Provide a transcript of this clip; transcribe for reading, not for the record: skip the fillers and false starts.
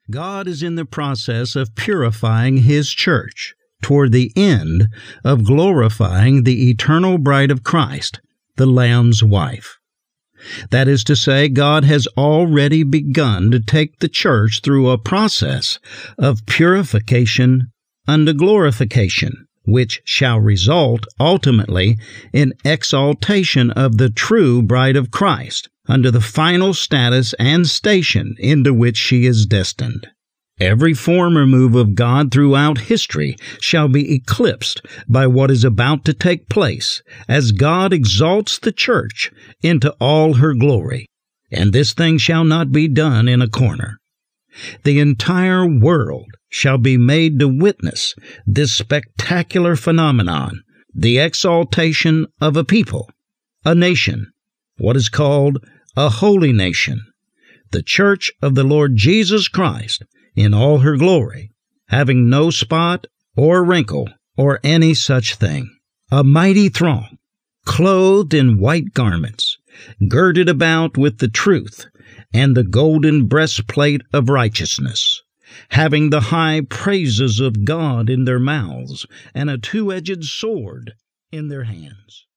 God is in the process of purifying His church toward the end of glorifying the eternal bride of Christ, the Lamb's wife. That is to say, God has already begun to take the church through a process of purification unto glorification, which shall result ultimately in exaltation of the true bride of Christ under the final status and station into which she is destined. Every former move of God throughout history shall be eclipsed by what is about to take place as God exalts the church into all her glory, and this thing shall not be done in a corner. The entire world shall be made to witness this spectacular phenomenon, the exaltation of a people, a nation, what is called a holy nation, the church of the Lord Jesus Christ, in all her glory, having no spot or wrinkle or any such thing. A mighty throng, clothed in white garments, girded about with the truth and the golden breastplate of righteousness, having the high praises of God in their mouths and a two-edged sword in their hands.